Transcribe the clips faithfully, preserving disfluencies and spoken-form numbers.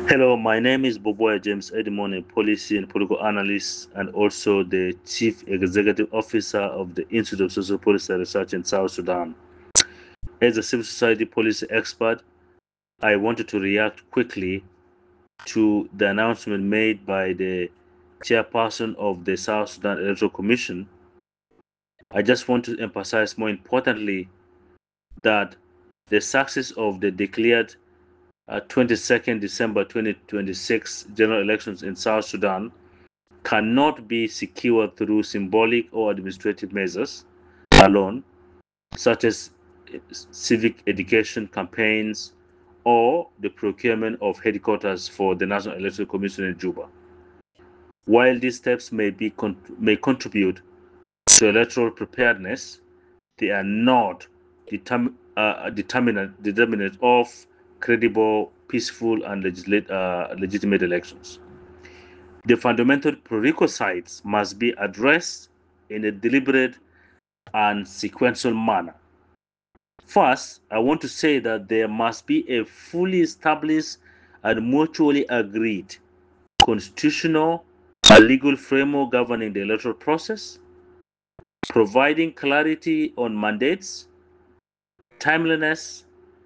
Hello, my name is Boboya James Edmond, a policy and political analyst, and also the Chief Executive Officer of the Institute of Social Policy Research in South Sudan. As a civil society policy expert, I wanted to react quickly to the announcement made by the chairperson of the South Sudan Electoral Commission. I just want to emphasize more importantly that the success of the declared uh, twenty-second December twenty twenty-six general elections in South Sudan cannot be secured through symbolic or administrative measures alone, such as civic education campaigns or the procurement of headquarters for the National Electoral Commission in Juba. While these steps may be con- may contribute to electoral preparedness, they are not determ- uh, determinant determinant of credible, peaceful, and legislate, uh, legitimate elections. The fundamental prerequisites must be addressed in a deliberate and sequential manner. First, I want to say that there must be a fully established and mutually agreed constitutional and legal framework governing the electoral process, providing clarity on mandates, timeliness,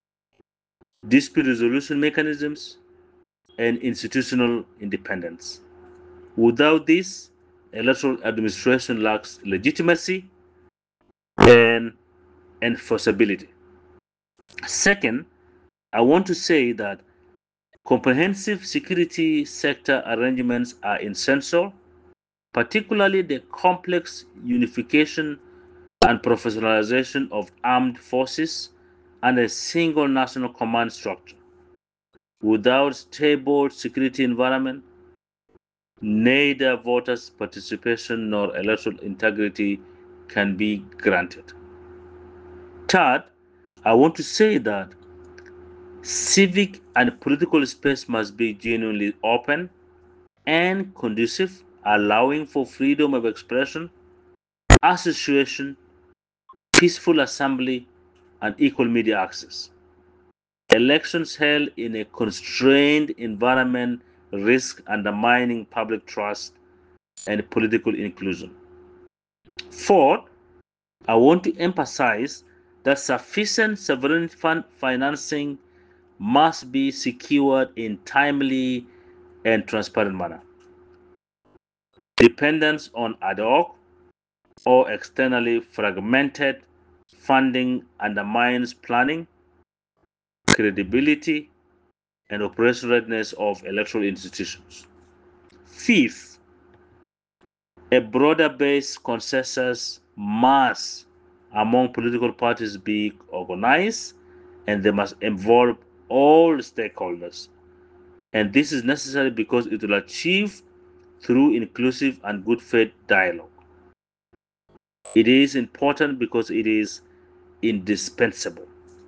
dispute resolution mechanisms, and institutional independence. Without this, electoral administration lacks legitimacy and enforceability. Second, I want to say that comprehensive security sector arrangements are essential, particularly the complex unification and professionalization of armed forces and a single national command structure. Without stable security environment, neither voters' participation nor electoral integrity can be granted. Third, I want to say that civic and political space must be genuinely open and conducive, allowing for freedom of expression, association, peaceful assembly, and equal media access. Elections held in a constrained environment risk undermining public trust and political inclusion. Fourth, I want to emphasize that sufficient sovereign fund financing must be secured in timely and transparent manner. Dependence on ad hoc or externally fragmented funding undermines planning, credibility, and operational readiness of electoral institutions. Fifth, a broader based consensus must among political parties be organized and they must involve all stakeholders. And this is necessary because it will achieve through inclusive and good faith dialogue. It is important because it is indispensable.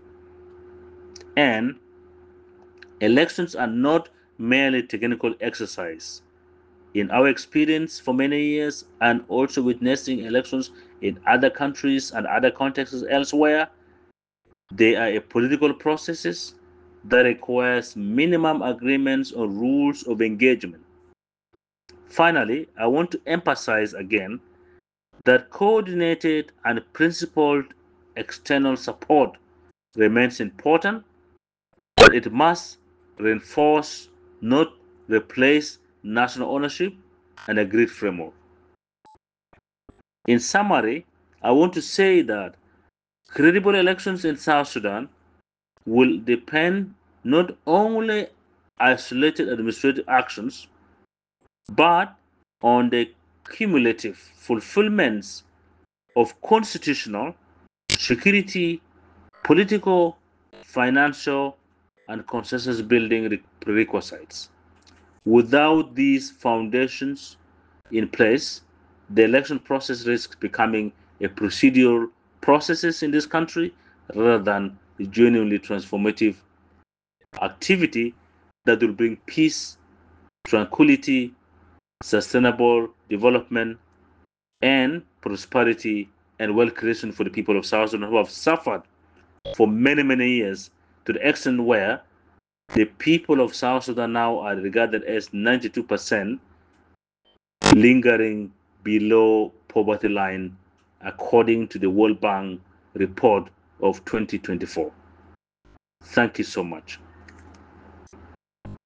And elections are not merely technical exercise. In our experience for many years and also witnessing elections in other countries and other contexts elsewhere, they are a political processes that requires minimum agreements on rules of engagement. Finally, I want to emphasize again that coordinated and principled external support remains important, but it must reinforce, not replace, national ownership and agreed framework. In summary, I want to say that credible elections in South Sudan will depend not only isolated administrative actions, but on the cumulative fulfillments of constitutional, security, political, financial, and consensus building prerequisites. Without these foundations in place, the election process risks becoming a procedural processes in this country rather than a genuinely transformative activity that will bring peace, tranquility, sustainable development, and prosperity and wealth creation for the people of South Sudan who have suffered for many, many years to the extent where The people of South Sudan now are regarded as ninety-two percent lingering below poverty line, according to the World Bank report of twenty twenty-four. Thank you so much.